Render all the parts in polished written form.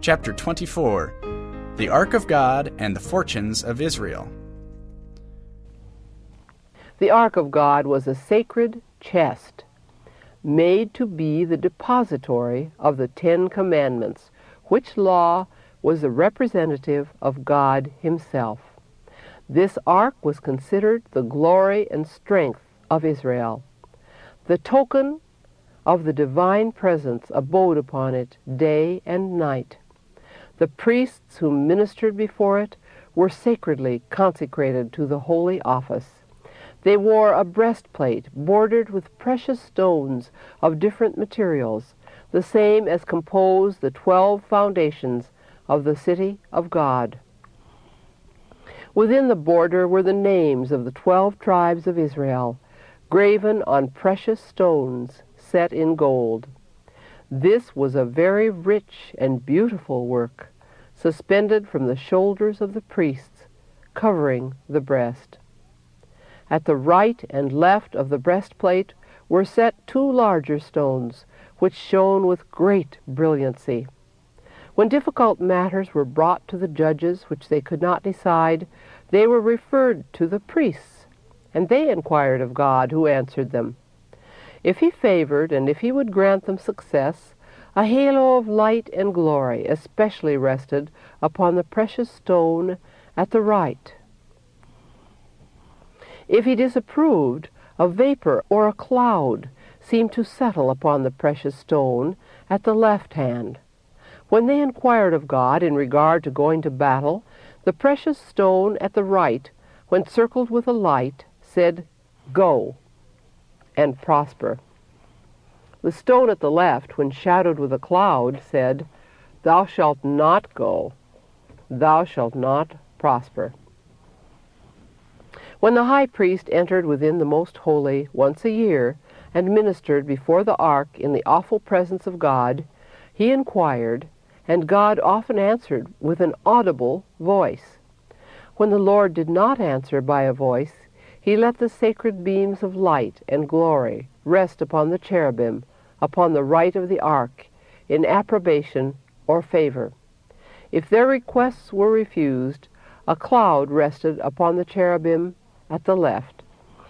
Chapter 24. The Ark of God and the Fortunes of Israel. The Ark of God was a sacred chest, made to be the depository of the 10 Commandments, which law was the representative of God himself. This ark was considered the glory and strength of Israel. The token of the divine presence abode upon it day and night. The priests who ministered before it were sacredly consecrated to the holy office. They wore a breastplate bordered with precious stones of different materials, the same as compose the 12 foundations of the city of God. Within the border were the names of the 12 tribes of Israel, graven on precious stones set in gold. This was a very rich and beautiful work, suspended from the shoulders of the priests, covering the breast. At the right and left of the breastplate were set 2 larger stones, which shone with great brilliancy. When difficult matters were brought to the judges which they could not decide, they were referred to the priests, and they inquired of God, who answered them. If he favored, and if he would grant them success, a halo of light and glory especially rested upon the precious stone at the right. If he disapproved, a vapor or a cloud seemed to settle upon the precious stone at the left hand. When they inquired of God in regard to going to battle, the precious stone at the right, when circled with a light, said, "Go," and prosper. The stone at the left, when shadowed with a cloud, said, "Thou shalt not go, thou shalt not prosper." When the high priest entered within the most holy once a year and ministered before the ark in the awful presence of God, he inquired, and God often answered with an audible voice. When the Lord did not answer by a voice, he let the sacred beams of light and glory rest upon the cherubim, upon the right of the ark, in approbation or favor. If their requests were refused, a cloud rested upon the cherubim at the left.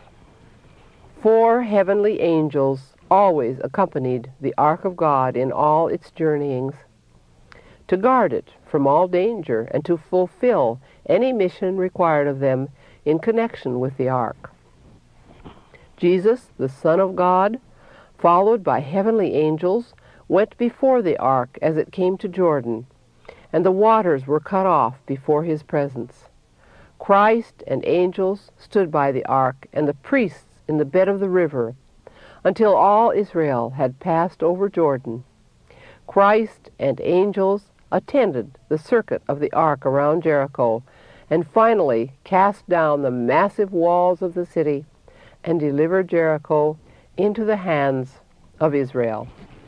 4 heavenly angels always accompanied the Ark of God in all its journeyings, to guard it from all danger and to fulfill any mission required of them in connection with the ark. Jesus, the Son of God, followed by heavenly angels, went before the ark as it came to Jordan, and the waters were cut off before his presence. Christ and angels stood by the ark, and the priests in the bed of the river, until all Israel had passed over Jordan. Christ and angels attended the circuit of the ark around Jericho, and finally cast down the massive walls of the city and delivered Jericho into the hands of Israel.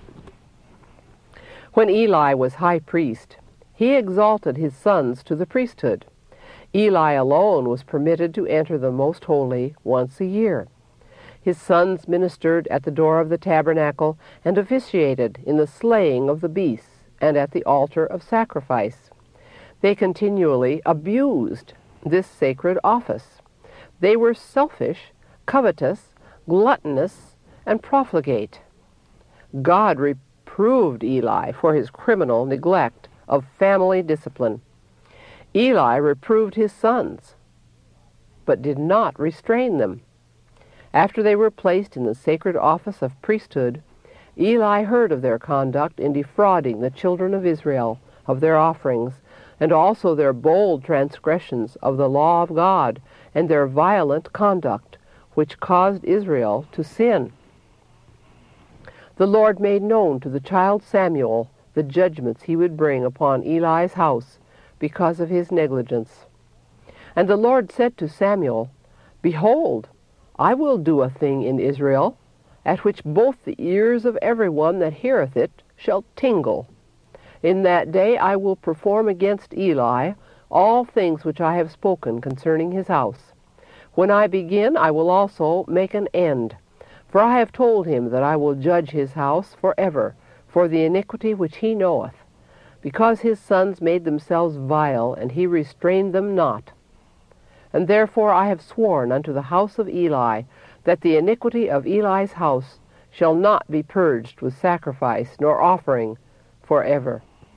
When Eli was high priest, he exalted his sons to the priesthood. Eli alone was permitted to enter the most holy once a year. His sons ministered at the door of the tabernacle and officiated in the slaying of the beasts and at the altar of sacrifice. They continually abused this sacred office. They were selfish, covetous, gluttonous, and profligate. God reproved Eli for his criminal neglect of family discipline. Eli reproved his sons, but did not restrain them. After they were placed in the sacred office of priesthood, Eli heard of their conduct in defrauding the children of Israel of their offerings, and also their bold transgressions of the law of God, and their violent conduct, which caused Israel to sin. The Lord made known to the child Samuel the judgments he would bring upon Eli's house because of his negligence. And the Lord said to Samuel, "Behold, I will do a thing in Israel, at which both the ears of every one that heareth it shall tingle. In that day I will perform against Eli all things which I have spoken concerning his house. When I begin, I will also make an end. For I have told him that I will judge his house forever for the iniquity which he knoweth. because his sons made themselves vile, and he restrained them not. And therefore I have sworn unto the house of Eli, that the iniquity of Eli's house shall not be purged with sacrifice nor offering forever.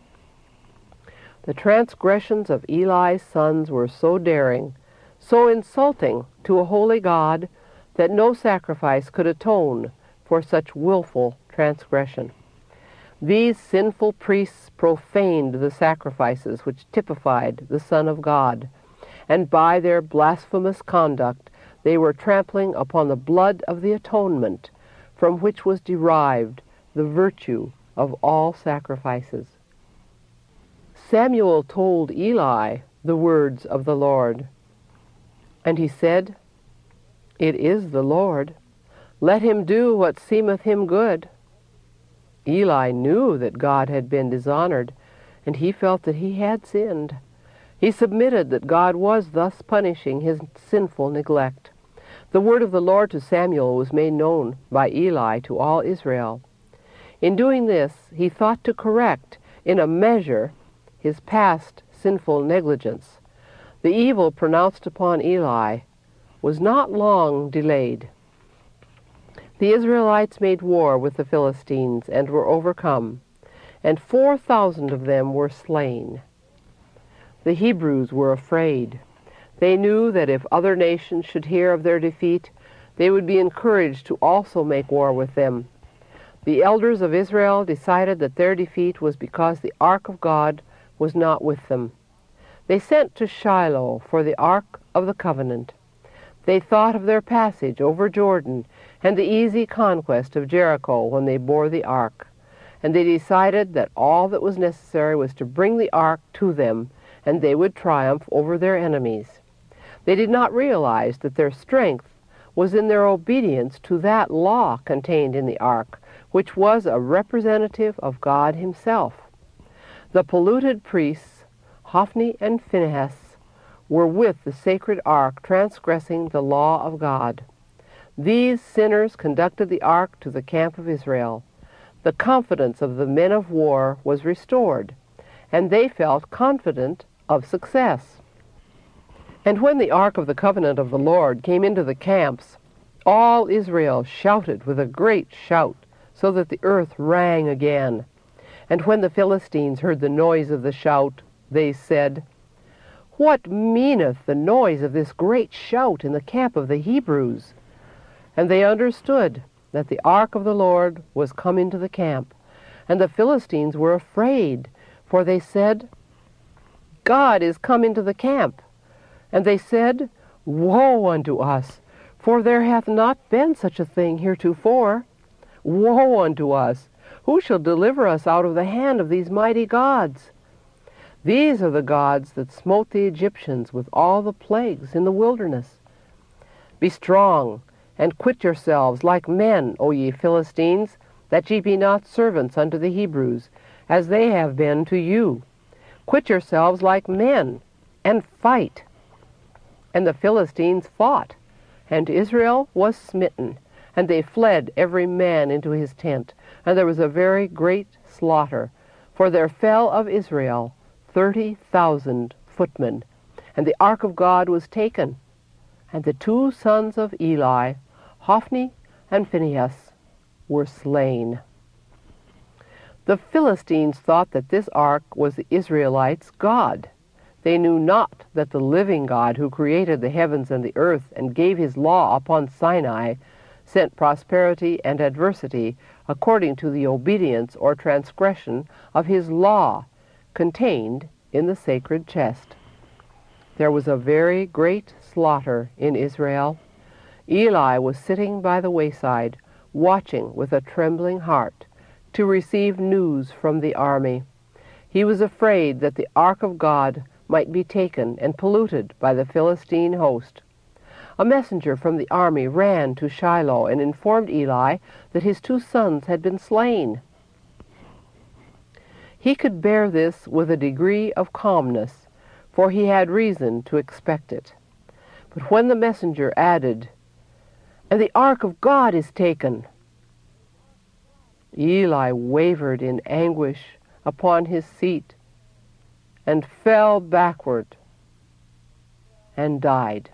The transgressions of Eli's sons were so daring, so insulting to a holy God, that no sacrifice could atone for such willful transgression. These sinful priests profaned the sacrifices which typified the Son of God, and by their blasphemous conduct they were trampling upon the blood of the atonement, from which was derived the virtue of all sacrifices. Samuel told Eli the words of the Lord, and he said, "It is the Lord. Let him do what seemeth him good." Eli knew that God had been dishonored, and he felt that he had sinned. He submitted that God was thus punishing his sinful neglect. The word of the Lord to Samuel was made known by Eli to all Israel. In doing this, he thought to correct, in a measure, his past sinful negligence. The evil pronounced upon Eli was not long delayed. The Israelites made war with the Philistines and were overcome, and 4,000 of them were slain. The Hebrews were afraid. They knew that if other nations should hear of their defeat, they would be encouraged to also make war with them. The elders of Israel decided that their defeat was because the ark of God was not with them. They sent to Shiloh for the ark of the covenant. They thought of their passage over Jordan and the easy conquest of Jericho when they bore the ark, and they decided that all that was necessary was to bring the ark to them, and they would triumph over their enemies. They did not realize that their strength was in their obedience to that law contained in the ark, which was a representative of God himself. The polluted priests, Hophni and Phinehas, were with the sacred ark transgressing the law of God. These sinners conducted the ark to the camp of Israel. The confidence of the men of war was restored, and they felt confident of success. And when the ark of the covenant of the Lord came into the camps, all Israel shouted with a great shout, so that the earth rang again. And when the Philistines heard the noise of the shout, they said, "What meaneth the noise of this great shout in the camp of the Hebrews?" And they understood that the ark of the Lord was come into the camp. And the Philistines were afraid, for they said, "God is come into the camp." And they said, "Woe unto us, for there hath not been such a thing heretofore. Woe unto us! Who shall deliver us out of the hand of these mighty gods? These are the gods that smote the Egyptians with all the plagues in the wilderness. Be strong, and quit yourselves like men, O ye Philistines, that ye be not servants unto the Hebrews, as they have been to you. Quit yourselves like men, and fight." And the Philistines fought, and Israel was smitten, and they fled every man into his tent, and there was a very great slaughter, for there fell of Israel 30,000 footmen, and the ark of God was taken, and the 2 sons of Eli, Hophni and Phinehas, were slain. The Philistines thought that this ark was the Israelites' God. They knew not that the living God, who created the heavens and the earth and gave his law upon Sinai, sent prosperity and adversity according to the obedience or transgression of his law contained in the sacred chest. There was a very great slaughter in Israel. Eli was sitting by the wayside, watching with a trembling heart to receive news from the army. He was afraid that the ark of God might be taken and polluted by the Philistine host. A messenger from the army ran to Shiloh and informed Eli that his 2 sons had been slain. He could bear this with a degree of calmness, for he had reason to expect it. But when the messenger added, "And the ark of God is taken," Eli wavered in anguish upon his seat and fell backward and died.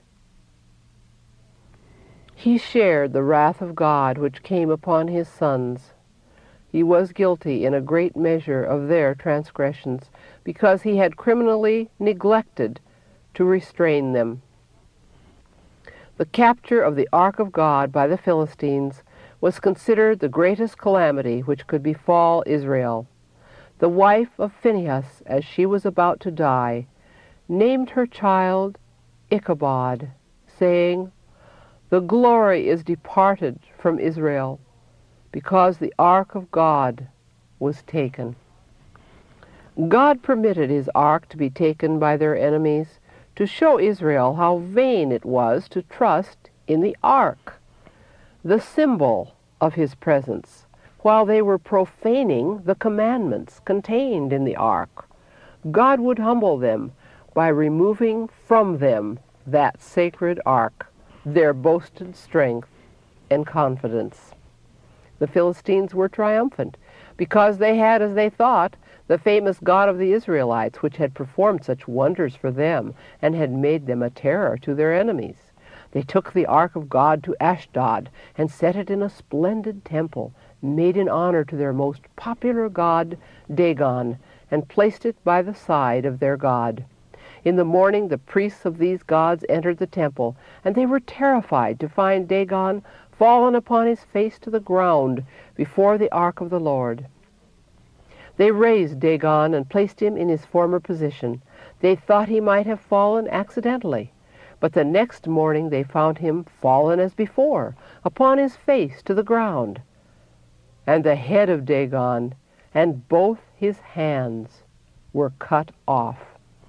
He shared the wrath of God which came upon his sons. He was guilty in a great measure of their transgressions, because he had criminally neglected to restrain them. The capture of the Ark of God by the Philistines was considered the greatest calamity which could befall Israel. The wife of Phinehas, as she was about to die, named her child Ichabod, saying, "The glory is departed from Israel, because the Ark of God was taken." God permitted his ark to be taken by their enemies to show Israel how vain it was to trust in the ark, the symbol of his presence, while they were profaning the commandments contained in the ark. God would humble them by removing from them that sacred ark, their boasted strength and confidence. The Philistines were triumphant, because they had, as they thought, the famous God of the Israelites, which had performed such wonders for them and had made them a terror to their enemies. They took the Ark of God to Ashdod and set it in a splendid temple made in honor to their most popular god, Dagon, and placed it by the side of their god. In the morning the priests of these gods entered the temple, and they were terrified to find Dagon fallen upon his face to the ground before the ark of the Lord. They raised Dagon and placed him in his former position. They thought he might have fallen accidentally, but the next morning they found him fallen as before, upon his face to the ground. And the head of Dagon and both his hands were cut off.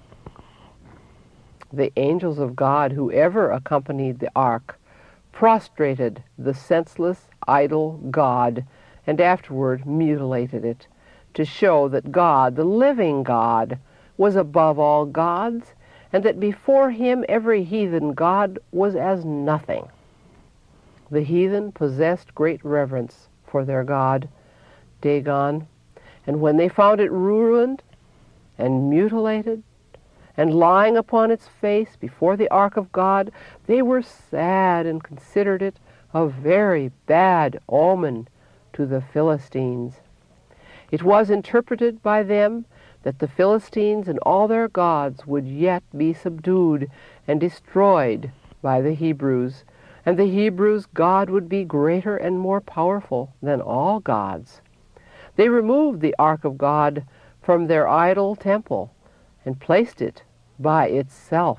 The angels of God, who ever accompanied the ark, prostrated the senseless, idol god, and afterward mutilated it, to show that God, the living God, was above all gods, and that before him every heathen god was as nothing. The heathen possessed great reverence for their god, Dagon, and when they found it ruined and mutilated and lying upon its face before the ark of God, they were sad and considered it a very bad omen to the Philistines. It was interpreted by them that the Philistines and all their gods would yet be subdued and destroyed by the Hebrews, and the Hebrews' God would be greater and more powerful than all gods. They removed the Ark of God from their idol temple and placed it by itself.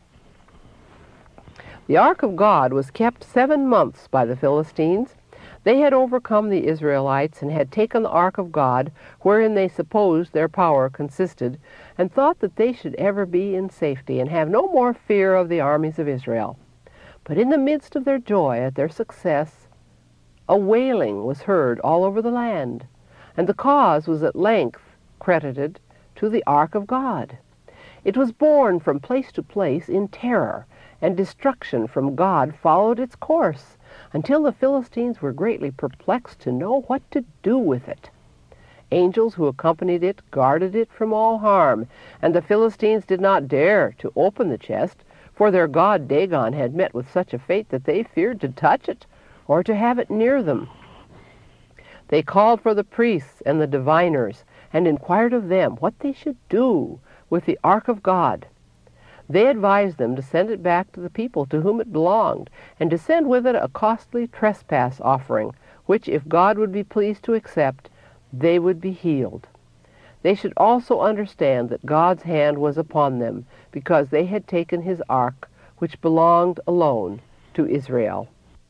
The Ark of God was kept 7 months by the Philistines. They had overcome the Israelites and had taken the Ark of God, wherein they supposed their power consisted, and thought that they should ever be in safety and have no more fear of the armies of Israel. But in the midst of their joy at their success, a wailing was heard all over the land, and the cause was at length credited to the Ark of God. It was borne from place to place in terror, and destruction from God followed its course, until the Philistines were greatly perplexed to know what to do with it. Angels who accompanied it guarded it from all harm, and the Philistines did not dare to open the chest, for their god Dagon had met with such a fate that they feared to touch it or to have it near them. They called for the priests and the diviners and inquired of them what they should do with the Ark of God. They advised them to send it back to the people to whom it belonged, and to send with it a costly trespass offering, which, if God would be pleased to accept, they would be healed. They should also understand that God's hand was upon them, because they had taken his ark, which belonged alone to Israel.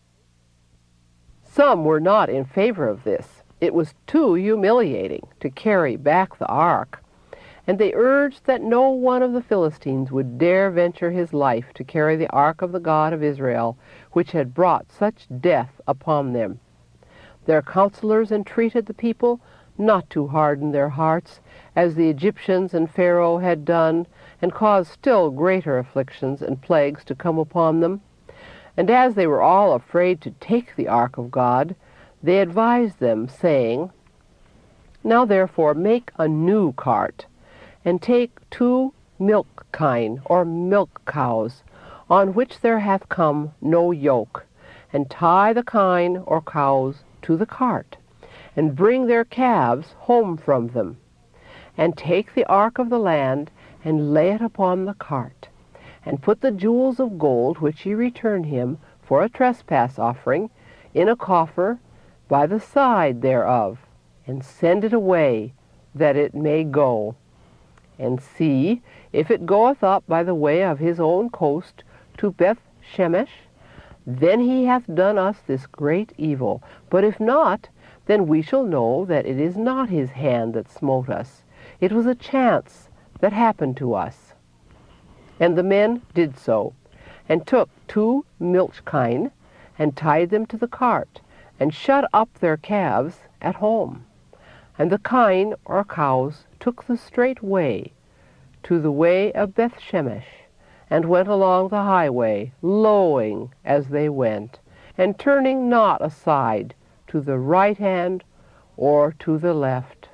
Some were not in favor of this. It was too humiliating to carry back the ark, and they urged that no one of the Philistines would dare venture his life to carry the ark of the God of Israel, which had brought such death upon them. Their counselors entreated the people not to harden their hearts, as the Egyptians and Pharaoh had done, and caused still greater afflictions and plagues to come upon them. And as they were all afraid to take the ark of God, they advised them, saying, Now therefore make a new cart, and take 2 milk kine, or milk cows, on which there hath come no yoke, and tie the kine or cows to the cart, and bring their calves home from them. And take the ark of the land, and lay it upon the cart, and put the jewels of gold which ye return him for a trespass offering in a coffer by the side thereof, and send it away, that it may go. And see, if it goeth up by the way of his own coast to Beth-shemesh, then he hath done us this great evil. But if not, then we shall know that it is not his hand that smote us. It was a chance that happened to us. And the men did so, and took 2 milch kine, and tied them to the cart, and shut up their calves at home. And the kine or cows took the straight way to the way of Beth-shemesh, and went along the highway, lowing as they went, and turning not aside to the right hand or to the left.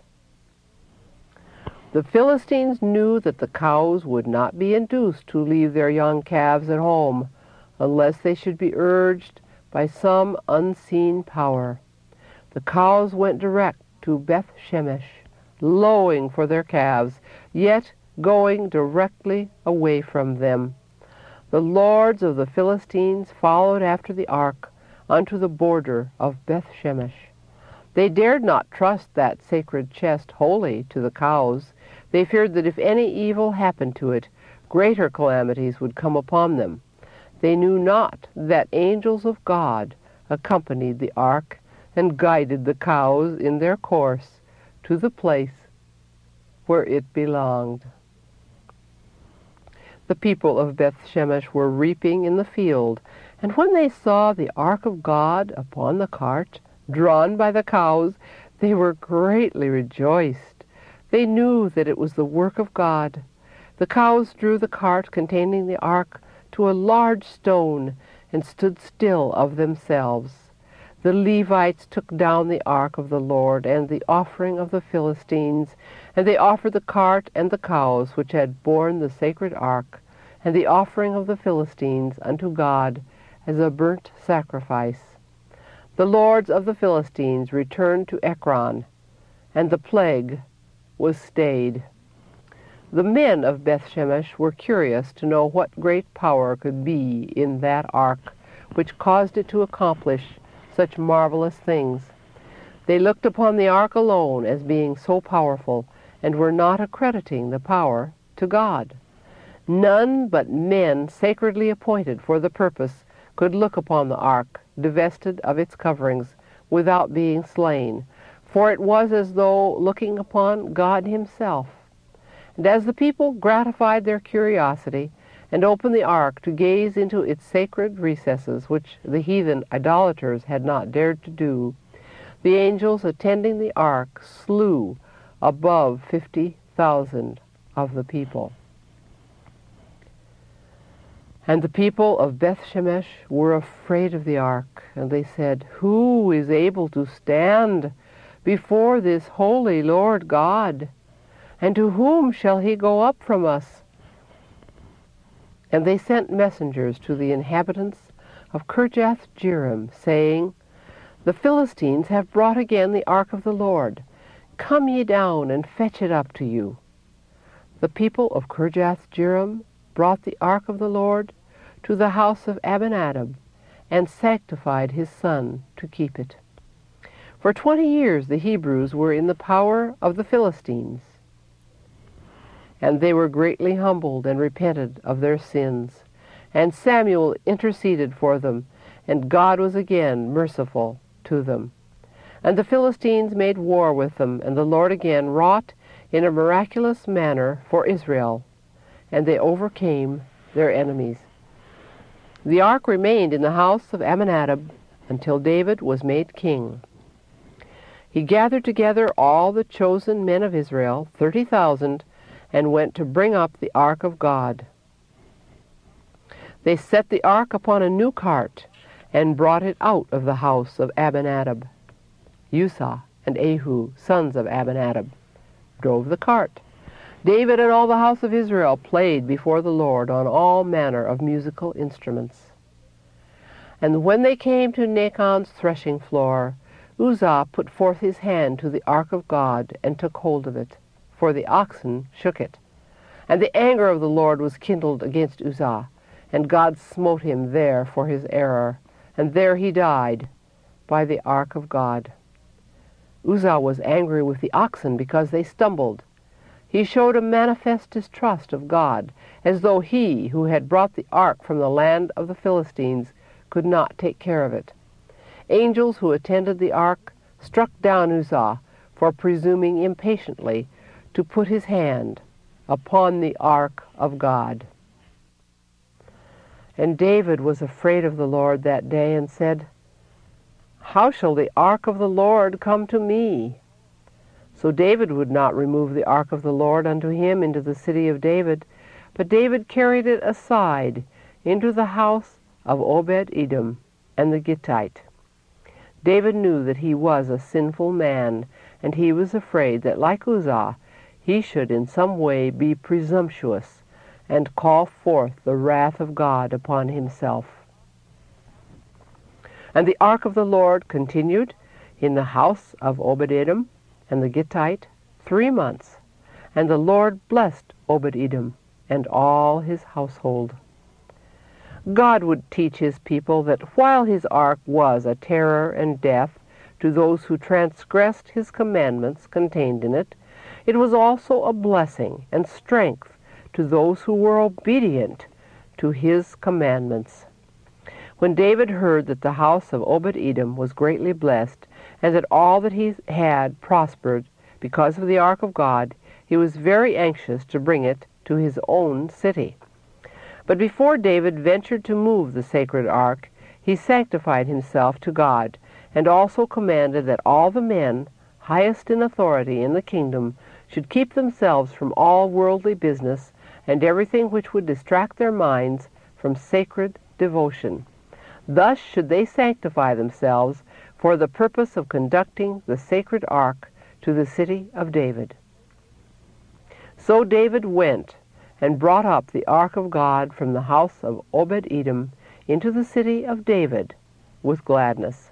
The Philistines knew that the cows would not be induced to leave their young calves at home, unless they should be urged by some unseen power. The cows went direct to Beth-shemesh, lowing for their calves, yet going directly away from them. The lords of the Philistines followed after the ark unto the border of Beth-shemesh. They dared not trust that sacred chest wholly to the cows. They feared that if any evil happened to it, greater calamities would come upon them. They knew not that angels of God accompanied the ark and guided the cows in their course to the place where it belonged. The people of Beth-shemesh were reaping in the field, and when they saw the ark of God upon the cart, drawn by the cows, they were greatly rejoiced. They knew that it was the work of God. The cows drew the cart containing the ark to a large stone, and stood still of themselves. The Levites took down the ark of the Lord and the offering of the Philistines, and they offered the cart and the cows which had borne the sacred ark, and the offering of the Philistines unto God as a burnt sacrifice. The lords of the Philistines returned to Ekron, and the plague was stayed. The men of Beth-shemesh were curious to know what great power could be in that ark, which caused it to accomplish such marvelous things. They looked upon the ark alone as being so powerful, and were not accrediting the power to God. None but men sacredly appointed for the purpose could look upon the ark, divested of its coverings, without being slain, for it was as though looking upon God himself. And as the people gratified their curiosity, and opened the ark to gaze into its sacred recesses, which the heathen idolaters had not dared to do, the angels attending the ark slew above 50,000 of the people. And the people of Beth-shemesh were afraid of the ark, and they said, "Who is able to stand before this holy Lord God? And to whom shall he go up from us?" And they sent messengers to the inhabitants of Kirjath-jearim, saying, "The Philistines have brought again the ark of the Lord. Come ye down and fetch it up to you." The people of Kirjath-jearim brought the ark of the Lord to the house of Abinadab, and sanctified his son to keep it. For 20 years the Hebrews were in the power of the Philistines, and they were greatly humbled and repented of their sins. And Samuel interceded for them, and God was again merciful to them. And the Philistines made war with them, and the Lord again wrought in a miraculous manner for Israel, and they overcame their enemies. The ark remained in the house of Abinadab until David was made king. He gathered together all the chosen men of Israel, 30,000, and went to bring up the ark of God. They set the ark upon a new cart, and brought it out of the house of Abinadab. Uzzah and Ahu, sons of Abinadab, drove the cart. David and all the house of Israel played before the Lord on all manner of musical instruments. And when they came to Nachon's threshing floor, Uzzah put forth his hand to the ark of God and took hold of it, for the oxen shook it. And the anger of the Lord was kindled against Uzzah, and God smote him there for his error, and there he died by the ark of God. Uzzah was angry with the oxen because they stumbled. He showed a manifest distrust of God, as though he, who had brought the ark from the land of the Philistines, could not take care of it. Angels who attended the ark struck down Uzzah for presuming impatiently to put his hand upon the ark of God. And David was afraid of the Lord that day and said, "How shall the ark of the Lord come to me?" So David would not remove the ark of the Lord unto him into the city of David, but David carried it aside into the house of Obed-Edom and the Gittite. David knew that he was a sinful man, and he was afraid that, like Uzzah, he should in some way be presumptuous and call forth the wrath of God upon himself. And the ark of the Lord continued in the house of Obed-Edom and the Gittite 3 months, and the Lord blessed Obed-Edom and all his household. God would teach his people that while his ark was a terror and death to those who transgressed his commandments contained in it, it was also a blessing and strength to those who were obedient to his commandments. When David heard that the house of Obed-Edom was greatly blessed, and that all that he had prospered because of the ark of God, he was very anxious to bring it to his own city. But before David ventured to move the sacred ark, he sanctified himself to God, and also commanded that all the men, highest in authority in the kingdom, should keep themselves from all worldly business and everything which would distract their minds from sacred devotion. Thus should they sanctify themselves for the purpose of conducting the sacred ark to the city of David. So David went and brought up the ark of God from the house of Obed-Edom into the city of David with gladness.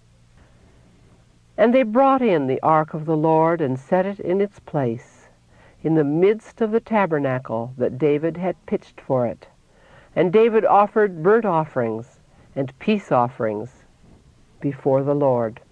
And they brought in the ark of the Lord and set it in its place, in the midst of the tabernacle that David had pitched for it. And David offered burnt offerings and peace offerings before the Lord.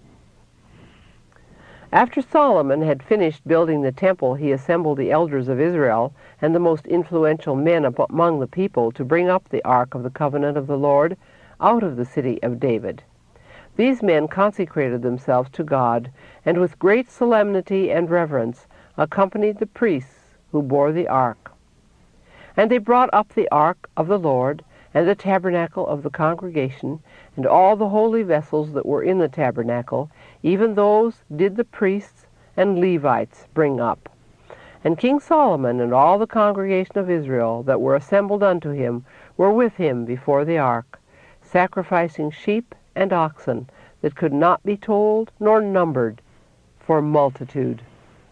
After Solomon had finished building the temple, he assembled the elders of Israel and the most influential men among the people to bring up the ark of the covenant of the Lord out of the city of David. These men consecrated themselves to God, and with great solemnity and reverence accompanied the priests who bore the ark. And they brought up the ark of the Lord, and the tabernacle of the congregation, and all the holy vessels that were in the tabernacle, even those did the priests and Levites bring up. And King Solomon and all the congregation of Israel that were assembled unto him were with him before the ark, sacrificing sheep and oxen that could not be told nor numbered for multitude.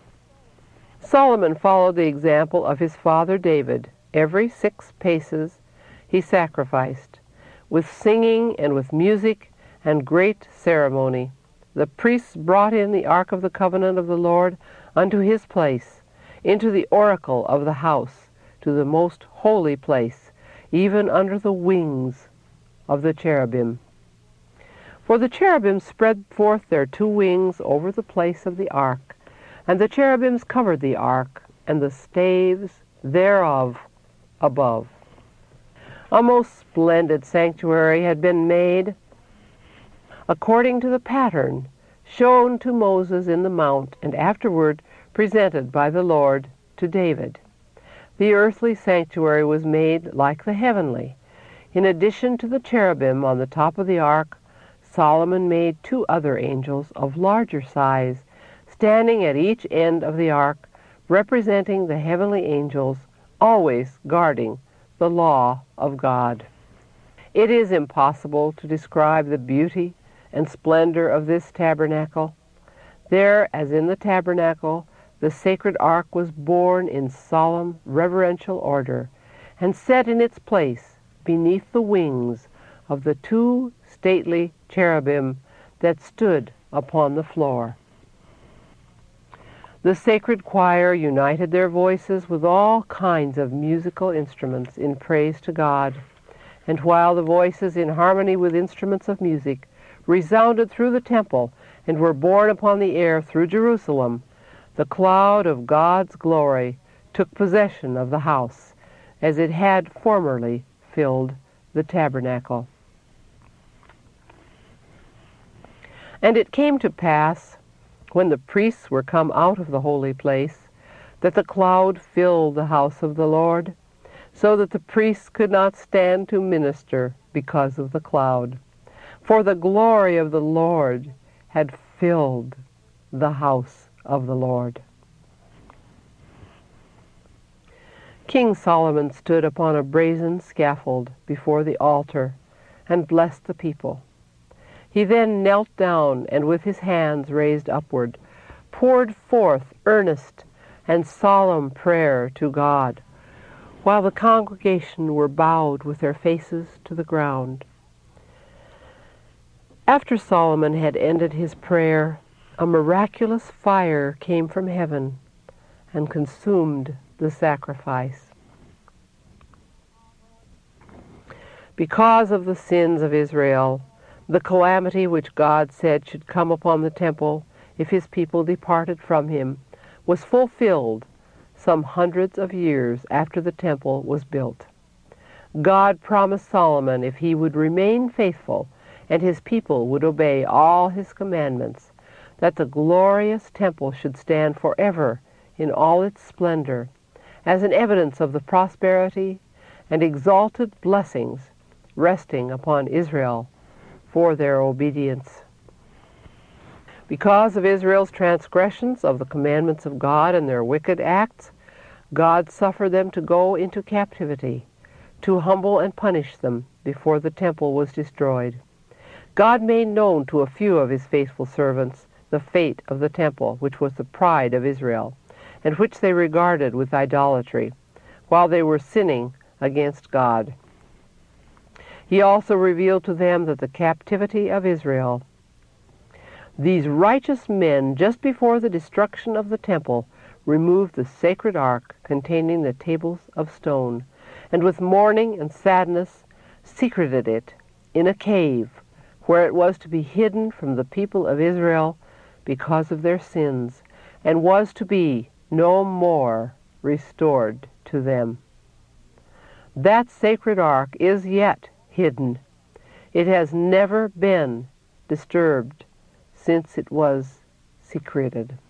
Solomon followed the example of his father David. Every 6 paces he sacrificed, with singing and with music and great ceremony. The priests brought in the ark of the covenant of the Lord unto his place, into the oracle of the house, to the most holy place, even under the wings of the cherubim. For the cherubim spread forth their 2 wings over the place of the ark, and the cherubims covered the ark, and the staves thereof above. A most splendid sanctuary had been made according to the pattern shown to Moses in the mount, and afterward presented by the Lord to David. The earthly sanctuary was made like the heavenly. In addition to the cherubim on the top of the ark, Solomon made 2 other angels of larger size, standing at each end of the ark, representing the heavenly angels, always guarding the law of God. It is impossible to describe the beauty and splendor of this tabernacle. There, as in the tabernacle, the sacred ark was borne in solemn, reverential order, and set in its place beneath the wings of the two stately cherubim that stood upon the floor. The sacred choir united their voices with all kinds of musical instruments in praise to God, and while the voices in harmony with instruments of music resounded through the temple and were borne upon the air through Jerusalem, the cloud of God's glory took possession of the house, as it had formerly filled the tabernacle. And it came to pass, when the priests were come out of the holy place, that the cloud filled the house of the Lord, so that the priests could not stand to minister because of the cloud. For the glory of the Lord had filled the house of the Lord. King Solomon stood upon a brazen scaffold before the altar and blessed the people. He then knelt down and with his hands raised upward, poured forth earnest and solemn prayer to God, while the congregation were bowed with their faces to the ground. After Solomon had ended his prayer, a miraculous fire came from heaven and consumed the sacrifice. Because of the sins of Israel, the calamity which God said should come upon the temple if his people departed from him was fulfilled some hundreds of years after the temple was built. God promised Solomon if he would remain faithful and his people would obey all his commandments, that the glorious temple should stand forever in all its splendor, as an evidence of the prosperity and exalted blessings resting upon Israel for their obedience. Because of Israel's transgressions of the commandments of God and their wicked acts, God suffered them to go into captivity, to humble and punish them before the temple was destroyed. God made known to a few of his faithful servants the fate of the temple, which was the pride of Israel, and which they regarded with idolatry, while they were sinning against God. He also revealed to them that the captivity of Israel. These righteous men, just before the destruction of the temple, removed the sacred ark containing the tables of stone, and with mourning and sadness secreted it in a cave, where it was to be hidden from the people of Israel because of their sins, and was to be no more restored to them. That sacred ark is yet hidden. It has never been disturbed since it was secreted.